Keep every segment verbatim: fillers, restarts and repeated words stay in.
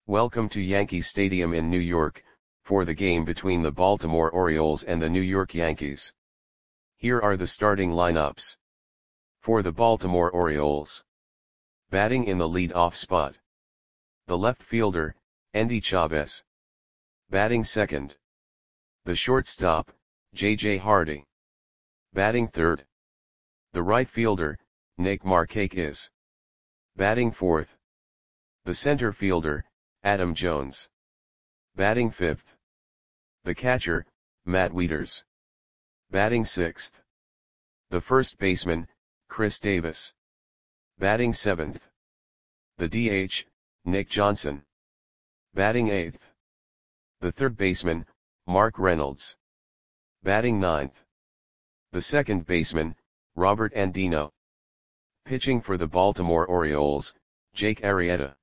Welcome to Yankee Stadium in New York, for the game between the Baltimore Orioles and the New York Yankees. Here are the starting lineups. For the Baltimore Orioles. Batting in the lead-off spot. The left fielder, Endy Chavez. Batting second. The shortstop, J J Hardy. Batting third. The right fielder, Nick Markakis. Batting fourth. The center fielder, Adam Jones. Batting fifth. The catcher, Matt Wieters. Batting sixth. The first baseman, Chris Davis. Batting seventh. The D H, Nick Johnson. Batting eighth. The third baseman, Mark Reynolds. Batting ninth. The second baseman, Robert Andino. Pitching for the Baltimore Orioles, Jake Arrieta.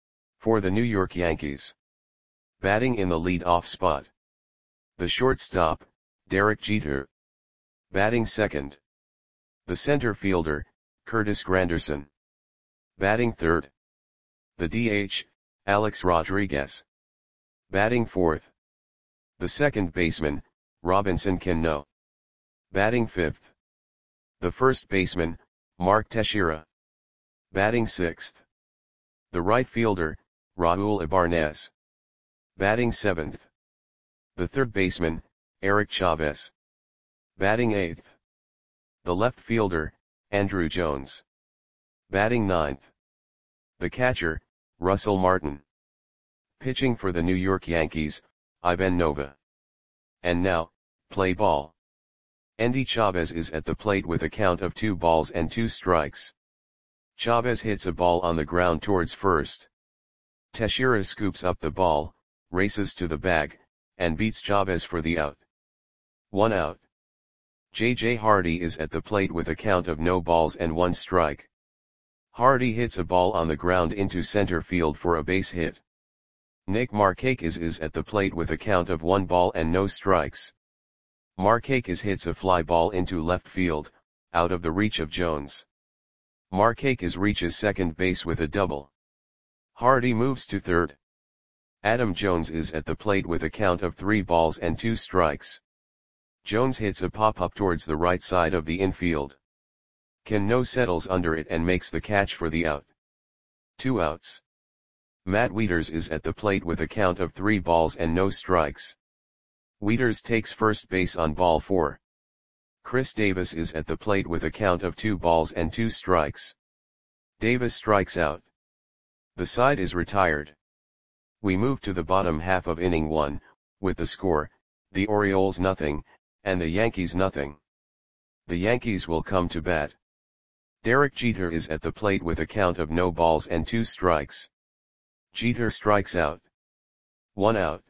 For the New York Yankees. Batting in the lead-off spot. The shortstop, Derek Jeter. Batting second. The center fielder, Curtis Granderson. Batting third. The D H, Alex Rodriguez. Batting fourth. The second baseman, Robinson Cano. Batting fifth. The first baseman, Mark Teixeira. Batting sixth. The right fielder, Raul Ibanez. Batting seventh. The third baseman, Eric Chavez. Batting eighth. The left fielder, Andruw Jones. Batting ninth. The catcher, Russell Martin. Pitching for the New York Yankees, Ivan Nova. And now, play ball. Endy Chavez is at the plate with a count of two balls and two strikes. Chavez hits a ball on the ground towards first. Teixeira scoops up the ball, races to the bag, and beats Chavez for the out. One out. J J Hardy is at the plate with a count of no balls and one strike. Hardy hits a ball on the ground into center field for a base hit. Nick Markakis is at the plate with a count of one ball and no strikes. Markakis hits a fly ball into left field, out of the reach of Jones. Markakis reaches second base with a double. Hardy moves to third. Adam Jones is at the plate with a count of three balls and two strikes. Jones hits a pop-up towards the right side of the infield. Cano settles under it and makes the catch for the out. Two outs. Matt Wieters is at the plate with a count of three balls and no strikes. Wieters takes first base on ball four. Chris Davis is at the plate with a count of two balls and two strikes. Davis strikes out. The side is retired. We move to the bottom half of inning one, with the score, the Orioles nothing, and the Yankees nothing. The Yankees will come to bat. Derek Jeter is at the plate with a count of no balls and two strikes. Jeter strikes out. One out.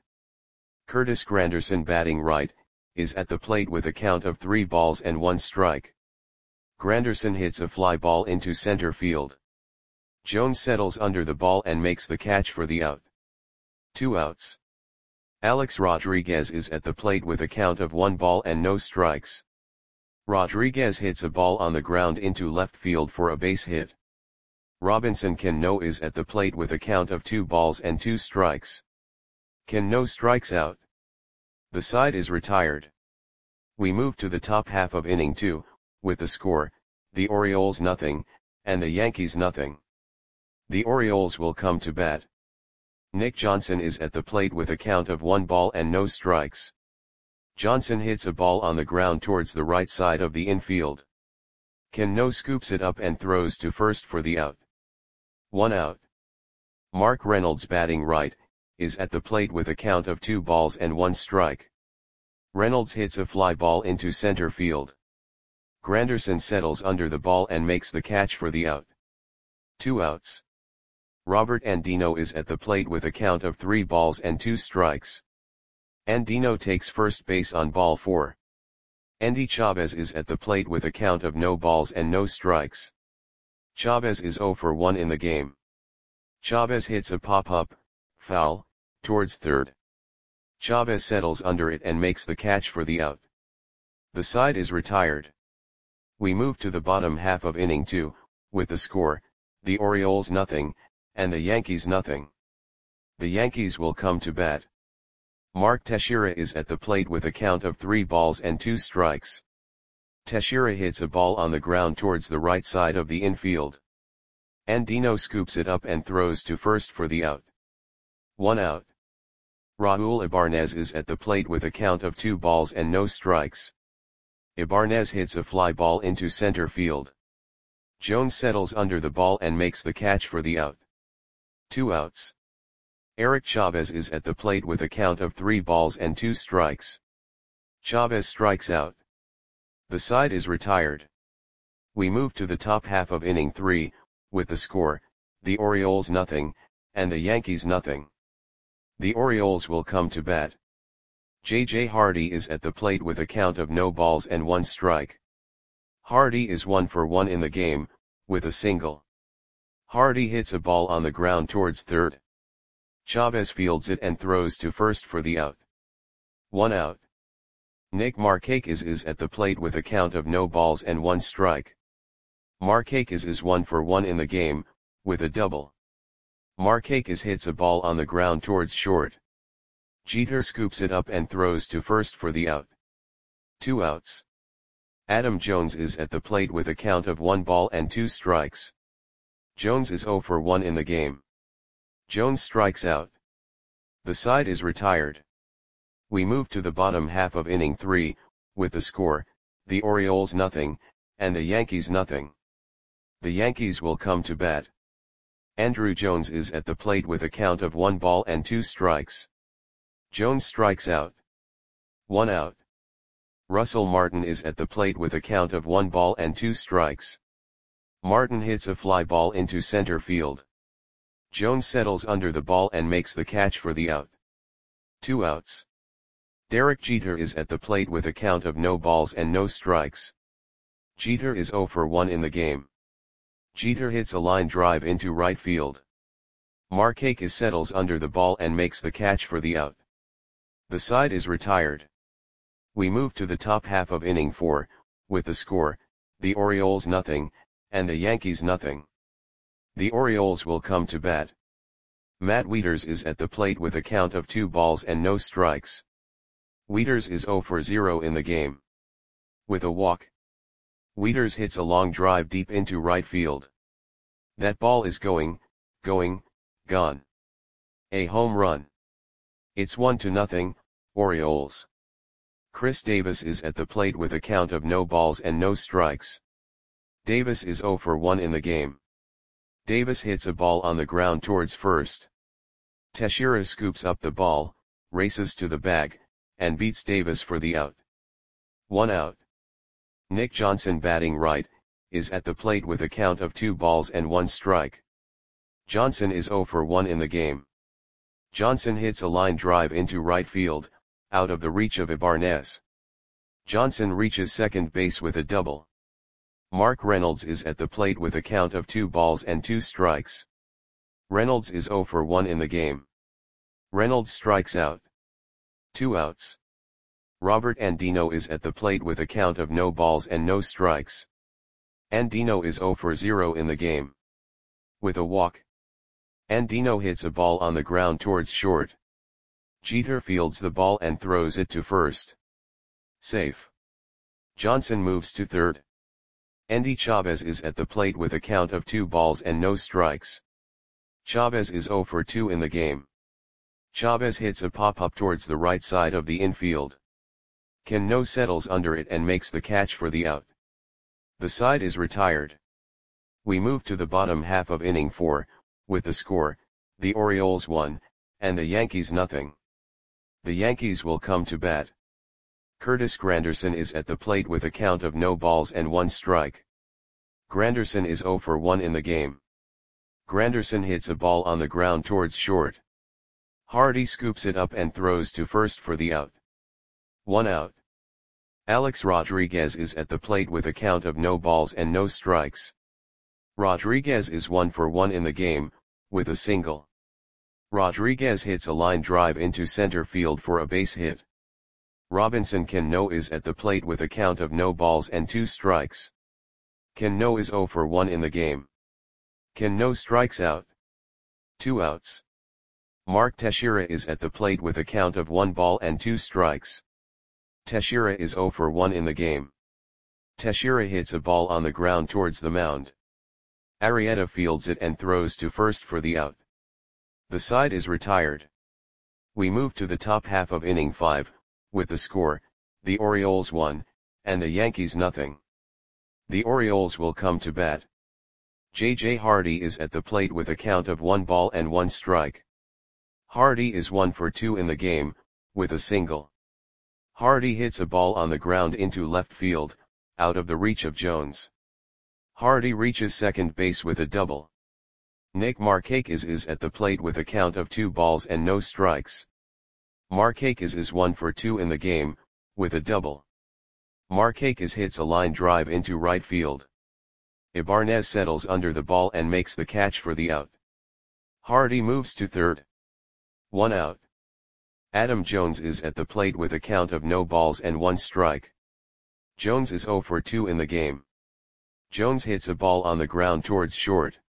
Curtis Granderson, batting right, is at the plate with a count of three balls and one strike. Granderson hits a fly ball into center field. Jones settles under the ball and makes the catch for the out. Two outs. Alex Rodriguez is at the plate with a count of one ball and no strikes. Rodriguez hits a ball on the ground into left field for a base hit. Robinson Cano is at the plate with a count of two balls and two strikes. Cano strikes out. The side is retired. We move to the top half of inning two, with the score, the Orioles nothing, and the Yankees nothing. The Orioles will come to bat. Nick Johnson is at the plate with a count of one ball and no strikes. Johnson hits a ball on the ground towards the right side of the infield. Cano scoops it up and throws to first for the out. One out. Mark Reynolds, batting right, is at the plate with a count of two balls and one strike. Reynolds hits a fly ball into center field. Granderson settles under the ball and makes the catch for the out. Two outs. Robert Andino is at the plate with a count of three balls and two strikes. Andino takes first base on ball four. Endy Chavez is at the plate with a count of no balls and no strikes. Chavez is zero for one in the game. Chavez hits a pop-up, foul, towards third. Chavez settles under it and makes the catch for the out. The side is retired. We move to the bottom half of inning two, with the score, the Orioles nothing, and the Yankees nothing. The Yankees will come to bat. Mark Teixeira is at the plate with a count of three balls and two strikes. Teixeira hits a ball on the ground towards the right side of the infield. Andino scoops it up and throws to first for the out. One out. Raul Ibanez is at the plate with a count of two balls and no strikes. Ibanez hits a fly ball into center field. Jones settles under the ball and makes the catch for the out. Two outs. Eric Chavez is at the plate with a count of three balls and two strikes. Chavez strikes out. The side is retired. We move to the top half of inning three, with the score, the Orioles nothing, and the Yankees nothing. The Orioles will come to bat. J J Hardy is at the plate with a count of no balls and one strike. Hardy is one for one in the game, with a single. Hardy hits a ball on the ground towards third. Chavez fields it and throws to first for the out. One out. Nick Markakis is at the plate with a count of no balls and one strike. Markakis is one for one in the game, with a double. Markakis hits a ball on the ground towards short. Jeter scoops it up and throws to first for the out. Two outs. Adam Jones is at the plate with a count of one ball and two strikes. Jones is zero for one in the game. Jones strikes out. The side is retired. We move to the bottom half of inning three, with the score, the Orioles nothing, and the Yankees nothing. The Yankees will come to bat. Andruw Jones is at the plate with a count of one ball and two strikes. Jones strikes out. One out. Russell Martin is at the plate with a count of one ball and two strikes. Martin hits a fly ball into center field. Jones settles under the ball and makes the catch for the out. Two outs. Derek Jeter is at the plate with a count of no balls and no strikes. Jeter is zero for one in the game. Jeter hits a line drive into right field. Markakis settles under the ball and makes the catch for the out. The side is retired. We move to the top half of inning four, with the score, the Orioles nothing, and the Yankees nothing. The Orioles will come to bat. Matt Wieters is at the plate with a count of two balls and no strikes. Wieters is zero for zero in the game. With a walk. Wieters hits a long drive deep into right field. That ball is going, going, gone. A home run. It's one to nothing, Orioles. Chris Davis is at the plate with a count of no balls and no strikes. Davis is zero for one in the game. Davis hits a ball on the ground towards first. Teixeira scoops up the ball, races to the bag, and beats Davis for the out. One out. Nick Johnson, batting right, is at the plate with a count of two balls and one strike. Johnson is zero for one in the game. Johnson hits a line drive into right field, out of the reach of Ibanez. Johnson reaches second base with a double. Mark Reynolds is at the plate with a count of two balls and two strikes. Reynolds is zero for one in the game. Reynolds strikes out. Two outs. Robert Andino is at the plate with a count of no balls and no strikes. Andino is zero for zero in the game. With a walk. Andino hits a ball on the ground towards short. Jeter fields the ball and throws it to first. Safe. Johnson moves to third. Endy Chavez is at the plate with a count of two balls and no strikes. Chavez is zero for two in the game. Chavez hits a pop-up towards the right side of the infield. Cano settles under it and makes the catch for the out. The side is retired. We move to the bottom half of inning four, with the score, the Orioles one, and the Yankees nothing. The Yankees will come to bat. Curtis Granderson is at the plate with a count of no balls and one strike. Granderson is zero for one in the game. Granderson hits a ball on the ground towards short. Hardy scoops it up and throws to first for the out. One out. Alex Rodriguez is at the plate with a count of no balls and no strikes. Rodriguez is one for one in the game, with a single. Rodriguez hits a line drive into center field for a base hit. Robinson Cano is at the plate with a count of no balls and two strikes. Cano is zero for one in the game. Cano strikes out. Two outs. Mark Teixeira is at the plate with a count of one ball and two strikes. Teixeira is zero for one in the game. Teixeira hits a ball on the ground towards the mound. Arrieta fields it and throws to first for the out. The side is retired. We move to the top half of inning five, with the score, the Orioles one, and the Yankees nothing. The Orioles will come to bat. J J Hardy is at the plate with a count of one ball and one strike. Hardy is one for two in the game, with a single. Hardy hits a ball on the ground into left field, out of the reach of Jones. Hardy reaches second base with a double. Nick Markakis is at the plate with a count of two balls and no strikes. Markakis is one for two in the game, with a double. Markakis hits a line drive into right field. Ibanez settles under the ball and makes the catch for the out. Hardy moves to third. One out. Adam Jones is at the plate with a count of no balls and one strike. Jones is zero for two in the game. Jones hits a ball on the ground towards short.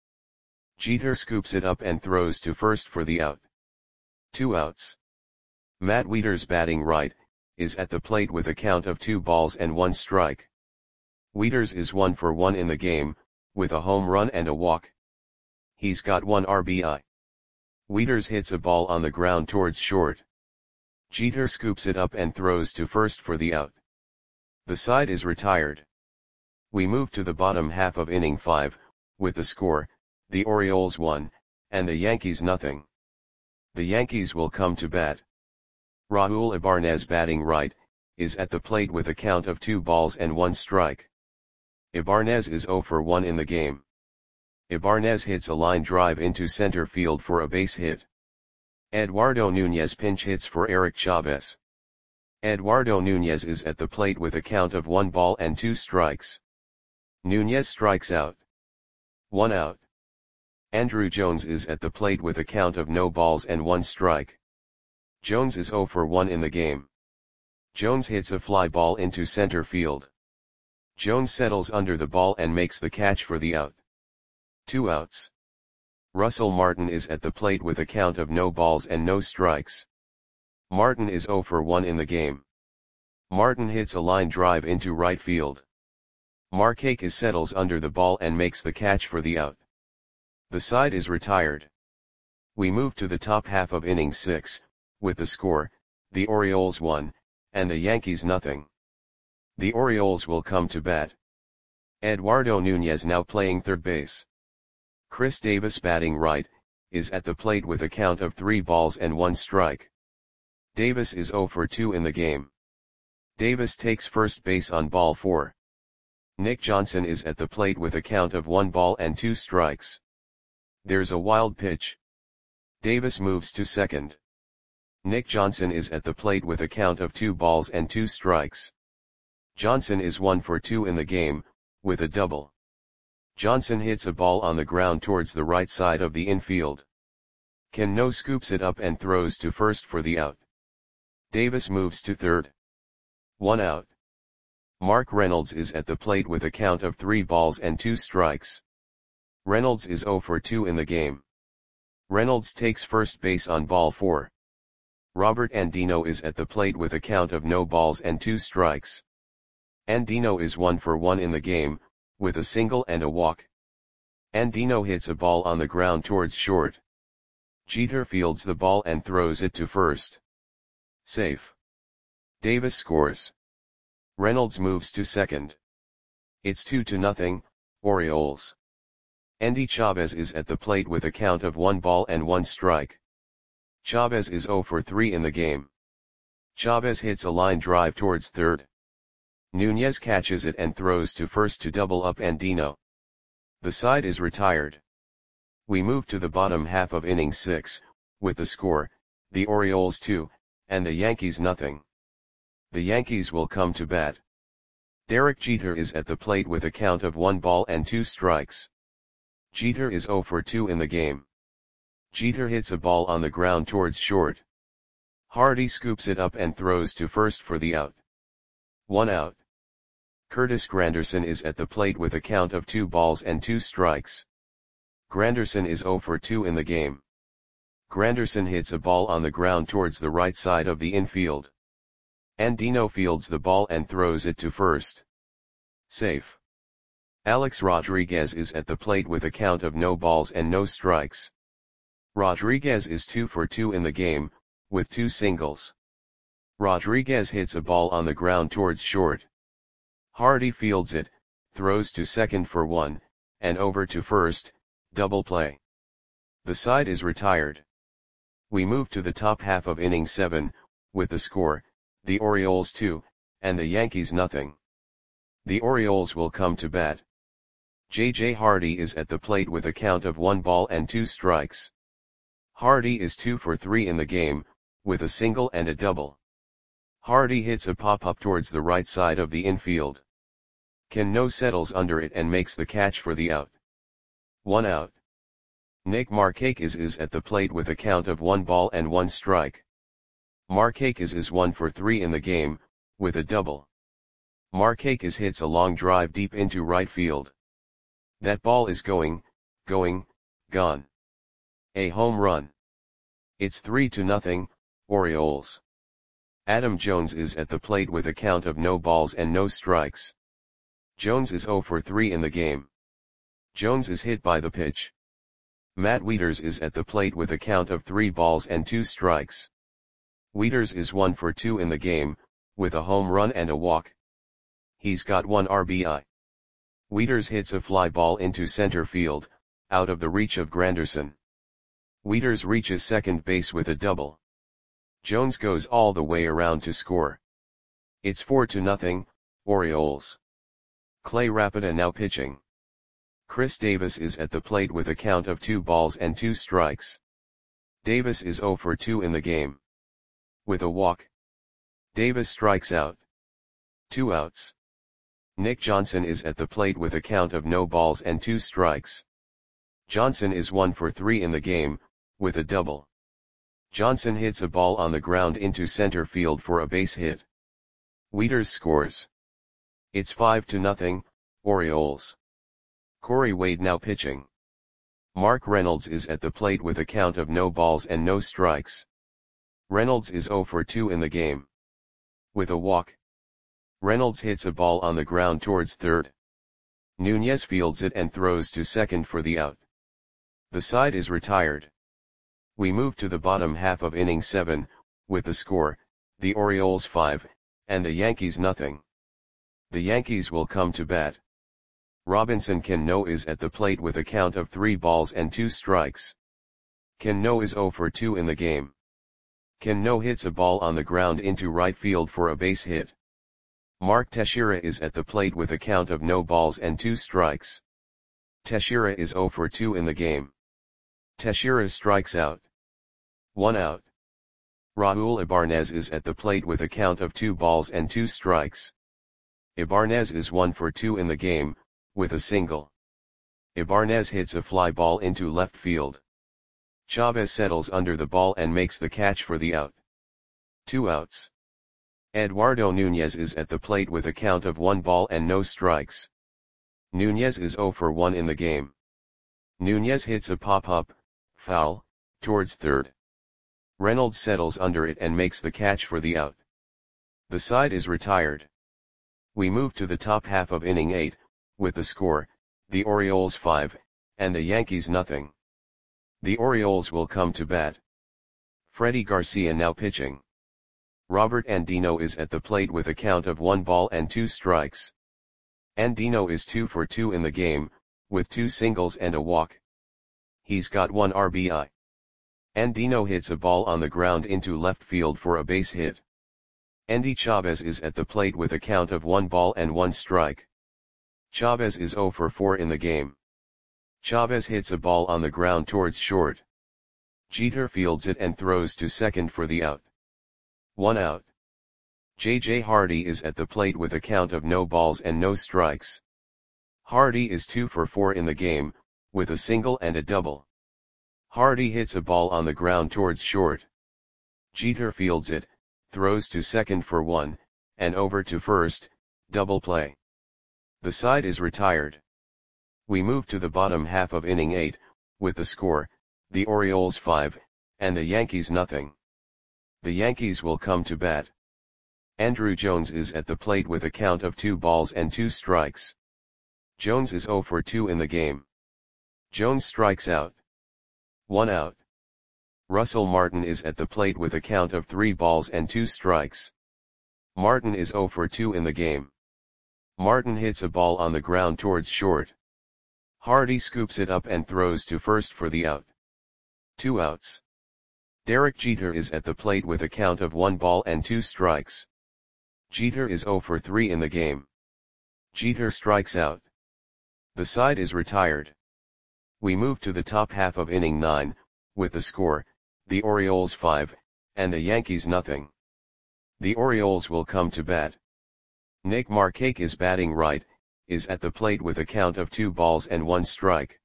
Jeter scoops it up and throws to first for the out. Two outs. Matt Wieters, batting right, is at the plate with a count of two balls and one strike. Wieters is one for one in the game, with a home run and a walk. He's got one R B I. Wieters hits a ball on the ground towards short. Jeter scoops it up and throws to first for the out. The side is retired. We move to the bottom half of inning five, with the score, the Orioles one, and the Yankees nothing. The Yankees will come to bat. Raul Ibanez, batting right, is at the plate with a count of two balls and one strike. Ibanez is zero for one in the game. Ibanez hits a line drive into center field for a base hit. Eduardo Nunez pinch hits for Eric Chavez. Eduardo Nunez is at the plate with a count of one ball and two strikes. Nunez strikes out. One out. Andruw Jones is at the plate with a count of no balls and one strike. Jones is zero for one in the game. Jones hits a fly ball into center field. Jones settles under the ball and makes the catch for the out. Two outs. Russell Martin is at the plate with a count of no balls and no strikes. Martin is zero for one in the game. Martin hits a line drive into right field. Markakis settles under the ball and makes the catch for the out. The side is retired. We move to the top half of inning six, with the score, the Orioles one, and the Yankees nothing. The Orioles will come to bat. Eduardo Nunez, now playing third base. Chris Davis, batting right, is at the plate with a count of three balls and one strike. Davis is zero for two in the game. Davis takes first base on ball four. Nick Johnson is at the plate with a count of one ball and two strikes. There's a wild pitch. Davis moves to second. Nick Johnson is at the plate with a count of two balls and two strikes. Johnson is one for two in the game, with a double. Johnson hits a ball on the ground towards the right side of the infield. Cano scoops it up and throws to first for the out. Davis moves to third. One out. Mark Reynolds is at the plate with a count of three balls and two strikes. Reynolds is zero for two in the game. Reynolds takes first base on ball four. Robert Andino is at the plate with a count of no balls and two strikes. Andino is one for one in the game, with a single and a walk. Andino hits a ball on the ground towards short. Jeter fields the ball and throws it to first. Safe. Davis scores. Reynolds moves to second. It's two to nothing, Orioles. Endy Chavez is at the plate with a count of one ball and one strike. Chavez is zero for three in the game. Chavez hits a line drive towards third. Nunez catches it and throws to first to double up Andino. The side is retired. We move to the bottom half of inning six, with the score, the Orioles two, and the Yankees nothing. The Yankees will come to bat. Derek Jeter is at the plate with a count of one ball and two strikes. Jeter is zero for two in the game. Jeter hits a ball on the ground towards short. Hardy scoops it up and throws to first for the out. One out. Curtis Granderson is at the plate with a count of two balls and two strikes. Granderson is zero for two in the game. Granderson hits a ball on the ground towards the right side of the infield. Andino fields the ball and throws it to first. Safe. Alex Rodriguez is at the plate with a count of no balls and no strikes. Rodriguez is two for two in the game, with two singles. Rodriguez hits a ball on the ground towards short. Hardy fields it, throws to second for one, and over to first, double play. The side is retired. We move to the top half of inning seven, with the score, the Orioles two, and the Yankees nothing. The Orioles will come to bat. J J Hardy is at the plate with a count of one ball and two strikes. Hardy is two for three in the game, with a single and a double. Hardy hits a pop-up towards the right side of the infield. Cano settles under it and makes the catch for the out. One out. Nick Markakis is at the plate with a count of one ball and one strike. Markakis is one for three in the game, with a double. Markakis hits a long drive deep into right field. That ball is going, going, gone. A home run. It's three to nothing, Orioles. Adam Jones is at the plate with a count of no balls and no strikes. Jones is zero for three in the game. Jones is hit by the pitch. Matt Wieters is at the plate with a count of three balls and two strikes. Wieters is one for two in the game, with a home run and a walk. He's got one R B I. Wieters hits a fly ball into center field, out of the reach of Granderson. Wieters reaches second base with a double. Jones goes all the way around to score. It's four to nothing, Orioles. Clay Rapida now pitching. Chris Davis is at the plate with a count of two balls and two strikes. Davis is zero for two in the game. With a walk. Davis strikes out. Two outs. Nick Johnson is at the plate with a count of no balls and two strikes. Johnson is one for three in the game, with a double. Johnson hits a ball on the ground into center field for a base hit. Wieters scores. It's five to nothing, Orioles. Corey Wade now pitching. Mark Reynolds is at the plate with a count of no balls and no strikes. Reynolds is zero for two in the game. With a walk. Reynolds hits a ball on the ground towards third. Nunez fields it and throws to second for the out. The side is retired. We move to the bottom half of inning seven, with the score, the Orioles five, and the Yankees nothing. The Yankees will come to bat. Robinson Cano is at the plate with a count of three balls and two strikes. Cano is zero for two in the game. Cano hits a ball on the ground into right field for a base hit. Mark Teixeira is at the plate with a count of no balls and two strikes. Teixeira is zero for two in the game. Teixeira strikes out. One out. Raul Ibanez is at the plate with a count of two balls and two strikes. Ibanez is one for two in the game, with a single. Ibanez hits a fly ball into left field. Chavez settles under the ball and makes the catch for the out. Two outs. Eduardo Nunez is at the plate with a count of one ball and no strikes. Nunez is zero for one in the game. Nunez hits a pop-up, foul, towards third. Reynolds settles under it and makes the catch for the out. The side is retired. We move to the top half of inning eight, with the score, the Orioles five, and the Yankees nothing. The Orioles will come to bat. Freddie Garcia now pitching. Robert Andino is at the plate with a count of one ball and two strikes. Andino is two for two in the game, with two singles and a walk. He's got one R B I. Andino hits a ball on the ground into left field for a base hit. Endy Chavez is at the plate with a count of one ball and one strike. Chavez is zero for four in the game. Chavez hits a ball on the ground towards short. Jeter fields it and throws to second for the out. One out. J J Hardy is at the plate with a count of no balls and no strikes. Hardy is two for four in the game, with a single and a double. Hardy hits a ball on the ground towards short. Jeter fields it, throws to second for one, and over to first, double play. The side is retired. We move to the bottom half of inning eight, with the score, the Orioles five, and the Yankees nothing. The Yankees will come to bat. Andruw Jones is at the plate with a count of two balls and two strikes. Jones is oh for two in the game. Jones strikes out. One out. Russell Martin is at the plate with a count of three balls and two strikes. Martin is oh for two in the game. Martin hits a ball on the ground towards short. Hardy scoops it up and throws to first for the out. Two outs. Derek Jeter is at the plate with a count of one ball and two strikes. Jeter is oh for three in the game. Jeter strikes out. The side is retired. We move to the top half of inning nine, with the score, the Orioles five, and the Yankees nothing. The Orioles will come to bat. Nick Markakis is batting right, is at the plate with a count of two balls and one strike.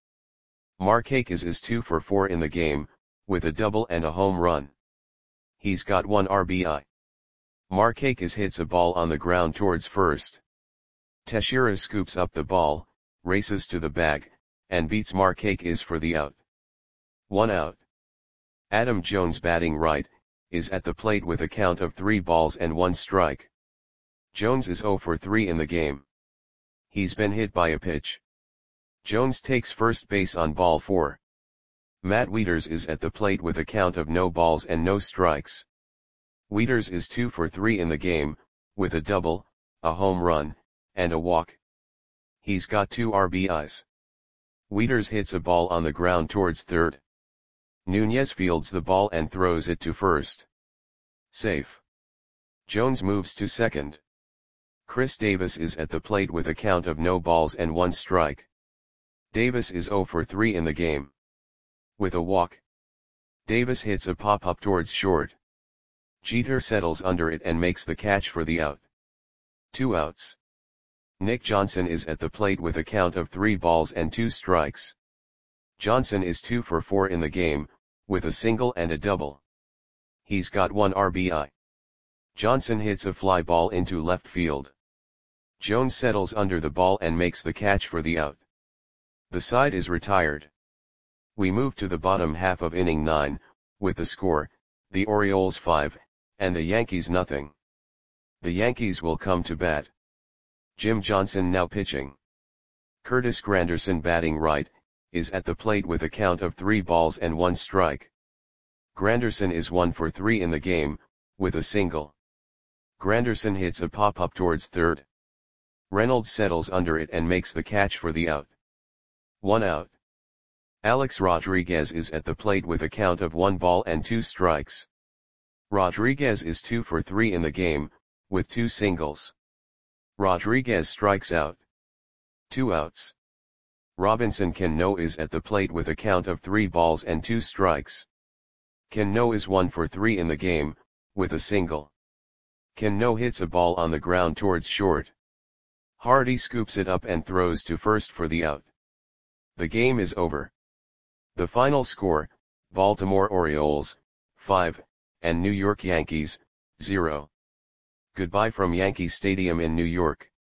Markakis is two for four in the game, with a double and a home run. He's got one R B I. Markakis hits a ball on the ground towards first. Teixeira scoops up the ball, races to the bag, and beats Markakis for the out. One out. Adam Jones batting right, is at the plate with a count of three balls and one strike. Jones is oh for three in the game. He's been hit by a pitch. Jones takes first base on ball four. Matt Wieters is at the plate with a count of no balls and no strikes. Wieters is two for three in the game, with a double, a home run, and a walk. He's got two R B Is. Wieters hits a ball on the ground towards third. Nunez fields the ball and throws it to first. Safe. Jones moves to second. Chris Davis is at the plate with a count of no balls and one strike. Davis is oh for three in the game. With a walk. Davis hits a pop-up towards short. Jeter settles under it and makes the catch for the out. Two outs. Nick Johnson is at the plate with a count of three balls and two strikes. Johnson is two for four in the game, with a single and a double. He's got one R B I. Johnson hits a fly ball into left field. Jones settles under the ball and makes the catch for the out. The side is retired. We move to the bottom half of inning nine, with the score, the Orioles five, and the Yankees nothing. The Yankees will come to bat. Jim Johnson now pitching. Curtis Granderson batting right, is at the plate with a count of three balls and one strike. Granderson is one for three in the game, with a single. Granderson hits a pop-up towards third. Reynolds settles under it and makes the catch for the out. One out. Alex Rodriguez is at the plate with a count of one ball and two strikes. Rodriguez is two for three in the game, with two singles. Rodriguez strikes out. Two outs. Robinson Cano is at the plate with a count of three balls and two strikes. Cano is one for three in the game, with a single. Cano hits a ball on the ground towards short. Hardy scoops it up and throws to first for the out. The game is over. The final score, Baltimore Orioles, five, and New York Yankees, zero. Goodbye from Yankee Stadium in New York.